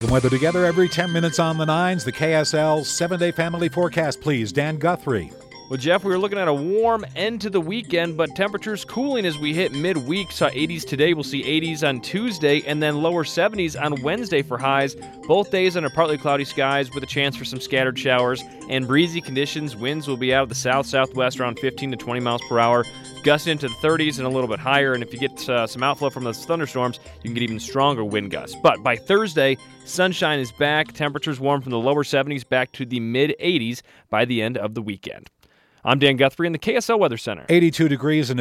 Weather together every 10 minutes on the nines. The KSL 7-day family forecast, please. Dan Guthrie. Well, Jeff, we were looking at a warm end to the weekend, but temperatures cooling as we hit midweek. Saw 80s today. We'll see 80s on Tuesday, and then lower 70s on Wednesday for highs. Both days under partly cloudy skies with a chance for some scattered showers and breezy conditions. Winds will be out of the south-southwest around 15 to 20 miles per hour, gusting into the 30s and a little bit higher. And if you get some outflow from those thunderstorms, you can get even stronger wind gusts. But by Thursday, sunshine is back. Temperatures warm from the lower 70s back to the mid-80s by the end of the weekend. I'm Dan Guthrie in the KSL Weather Center. 82 degrees and